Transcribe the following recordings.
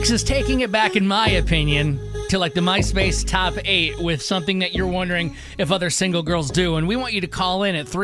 Alex is taking it back, in my opinion, to like the MySpace top 8 with something that you're wondering if other single girls do. And we want you to call in at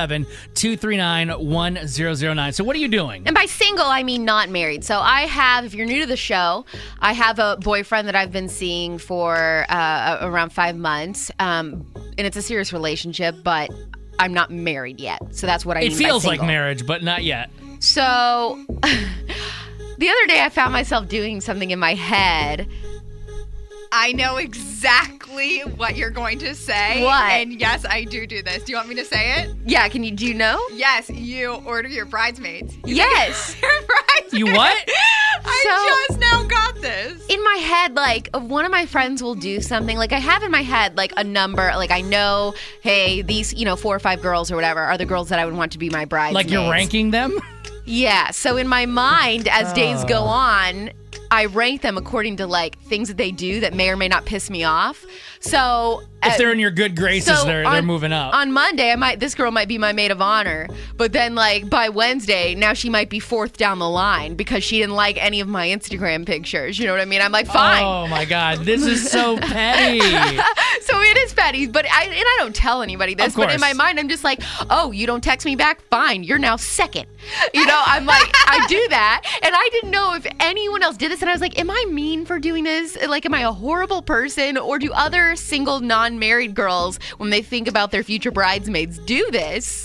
317-239-1009. So what are you doing? And by single, I mean not married. So I have, if you're new to the show, I have a boyfriend that I've been seeing for around 5 months. And it's a serious relationship, but I'm not married yet. So that's what I mean by single. It feels like marriage, but not yet. So the other day I found myself doing something in my head. I know exactly what you're going to say. What? And yes, I do this. Do you want me to say it? Yeah, do you know? Yes, you order your bridesmaids. Yes. Your bridesmaids. You what? I just now got this. In my head, like, one of my friends will do something. Like, I have in my head, like, a number. Like, I know, hey, these, 4 or 5 girls or whatever are the girls that I would want to be my bridesmaids. Like you're ranking them? Yeah. So in my mind, as days go on, I rank them according to, like, things that they do that may or may not piss me off. So if they're in your good graces, they're moving up. On Monday, this girl might be my maid of honor, but then like by Wednesday, now she might be 4th down the line because she didn't like any of my Instagram pictures. You know what I mean? I'm like, fine. Oh my God, this is so petty. So it is petty, but I don't tell anybody this. But in my mind, I'm just like, oh, you don't text me back? Fine, you're now 2nd. I'm like, I do that, and I didn't know if anyone else did this, and I was like, am I mean for doing this? Like, am I a horrible person, or do other single non-married girls, when they think about their future bridesmaids, do this?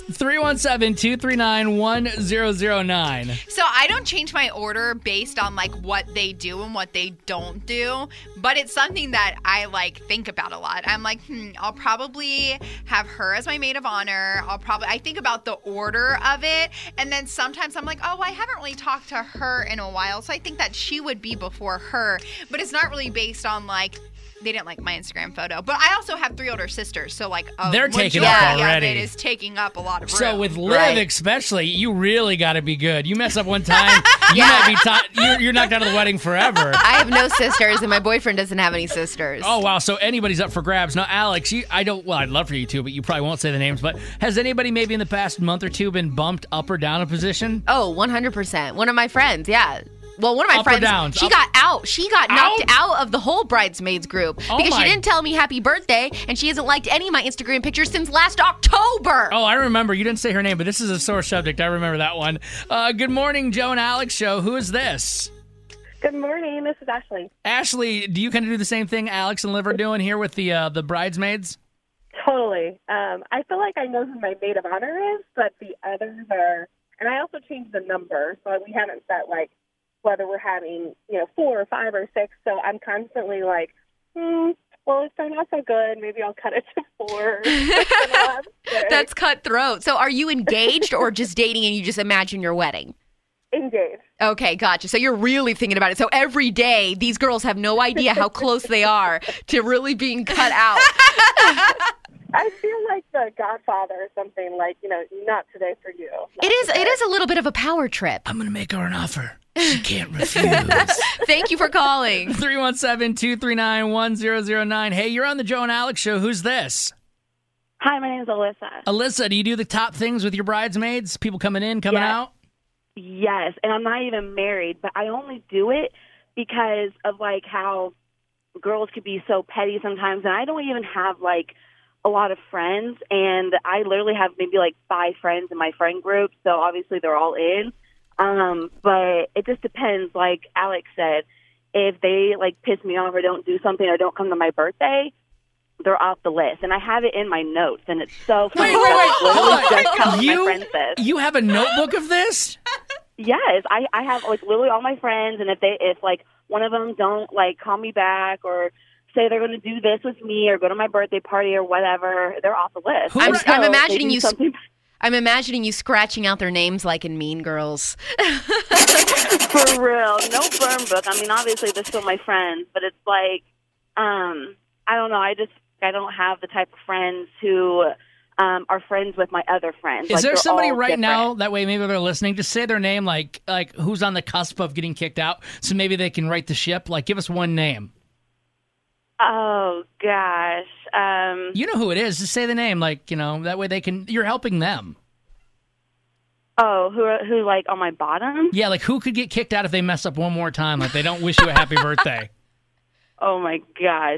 317-239-1009. So I don't change my order based on like what they do and what they don't do, but it's something that I like think about a lot. I'm like, I'll probably have her as my maid of honor. I think about the order of it, and then sometimes I'm like, oh, I haven't really talked to her in a while, so I think that she would be before her, but it's not really based on like they didn't like my Instagram photo. But I also have 3 older sisters, so like they're taking up already. It is taking up a lot of room. So with Liv especially, you really got to be good. You mess up one time, you might be you're knocked out of the wedding forever. I have no sisters, and my boyfriend doesn't have any sisters. Oh wow! So anybody's up for grabs. Now, Alex, I'd love for you to, but you probably won't say the names. But has anybody maybe in the past month or two been bumped up or down a position? Oh, 100%. One of my friends, yeah. Well, one of my friends, she got out. She got knocked out of the whole bridesmaids group because she didn't tell me happy birthday, and she hasn't liked any of my Instagram pictures since last October. Oh, I remember. You didn't say her name, but this is a sore subject. I remember that one. Good morning, Joe and Alex show. Who is this? Good morning. This is Ashley. Ashley, do you kind of do the same thing Alex and Liv are doing here with the bridesmaids? Totally. I feel like I know who my maid of honor is, but the others are, and I also changed the number, so we haven't set like whether we're having, 4 or 5 or 6. So I'm constantly like, well, if they're not so good, maybe I'll cut it to 4. That's cutthroat. So are you engaged or just dating and you just imagine your wedding? Engaged. Okay, gotcha. So you're really thinking about it. So every day, these girls have no idea how close they are to really being cut out. I feel like the Godfather or something, like, not today for you. It is a little bit of a power trip. I'm going to make her an offer. She can't refuse. Thank you for calling. 317-239-1009. Hey, you're on the Joe and Alex show. Who's this? Hi, my name is Alyssa. Alyssa, do you do the top things with your bridesmaids? People coming in, coming out? Yes, and I'm not even married, but I only do it because of, like, how girls could be so petty sometimes, and I don't even have, like, a lot of friends, and I literally have maybe, like, 5 friends in my friend group, so obviously they're all in. But it just depends, like Alex said. If they, like, piss me off or don't do something or don't come to my birthday, they're off the list. And I have it in my notes, and it's so funny. Wait. Just telling my friends this. You have a notebook of this? Yes, I have, like, literally all my friends, and if like one of them don't, like, call me back or say they're going to do this with me or go to my birthday party or whatever, they're off the list. I'm imagining you. I'm imagining you scratching out their names like in Mean Girls. For real, no burn book. I mean, obviously they're still my friends, but it's like, I don't know. I don't have the type of friends who are friends with my other friends. Is there somebody right now, that way maybe they're listening, just say their name, like who's on the cusp of getting kicked out, so maybe they can right the ship? Like, give us one name. Oh, gosh. You know who it is. Just say the name, that way you're helping them. Oh, who like on my bottom? Yeah, like who could get kicked out if they mess up one more time? Like they don't wish you a happy birthday. Oh my gosh.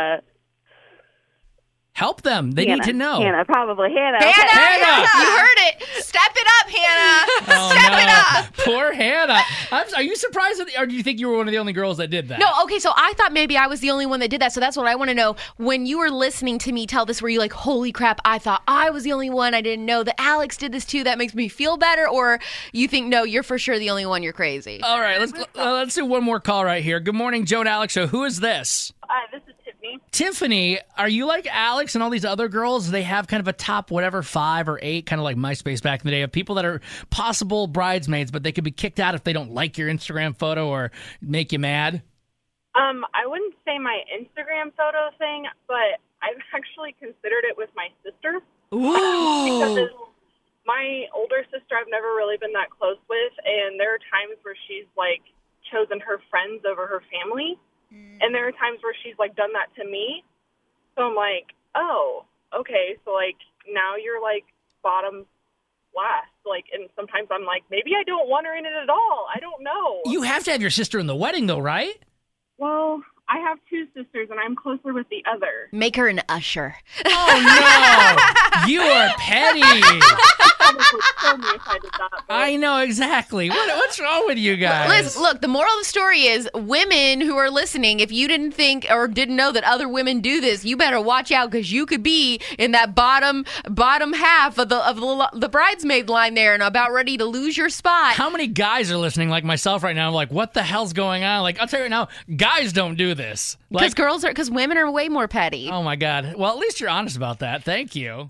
Help them. They need to know. Hannah, probably. Hannah. Hannah, Hannah! you heard it. Step it up, Hannah. Oh, Step no. it up. Poor Hannah. Are you surprised, or do you think you were one of the only girls that did that? No, okay, so I thought maybe I was the only one that did that. So that's what I want to know. When you were listening to me tell this, were you like, holy crap, I thought I was the only one. I didn't know that Alex did this too. That makes me feel better. Or you think, no, you're for sure the only one. You're crazy. All right, let's do one more call right here. Good morning, Joe and Alex Show. Who is this? This is Tiffany. Tiffany, are you like Alex and all these other girls? They have kind of a top, 5 or 8, kind of like MySpace back in the day, of people that are possible bridesmaids, but they could be kicked out if they don't like your Instagram photo or make you mad? I wouldn't say my Instagram photo thing, but I've actually considered it with my sister. Ooh. Because my older sister I've never really been that close with, and there are times where she's, like, chosen her friends over her family. And there are times where she's, like, done that to me. So I'm like, oh, okay. So, like, now you're, like, bottom last. Like, and sometimes I'm like, maybe I don't want her in it at all. I don't know. You have to have your sister in the wedding, though, right? Well, I have 2 sisters, and I'm closer with the other. Make her an usher. Oh, no. You are petty. Probably told me if I did that. But I know, exactly. What's wrong with you guys? Liz, look, the moral of the story is women who are listening, if you didn't think or didn't know that other women do this, you better watch out because you could be in that bottom half of the bridesmaid line there and about ready to lose your spot. How many guys are listening like myself right now? Like, what the hell's going on? Like, I'll tell you right now, guys don't do this. Like, Because women are way more petty. oh my God. Well, at least you're honest about that. Thank you.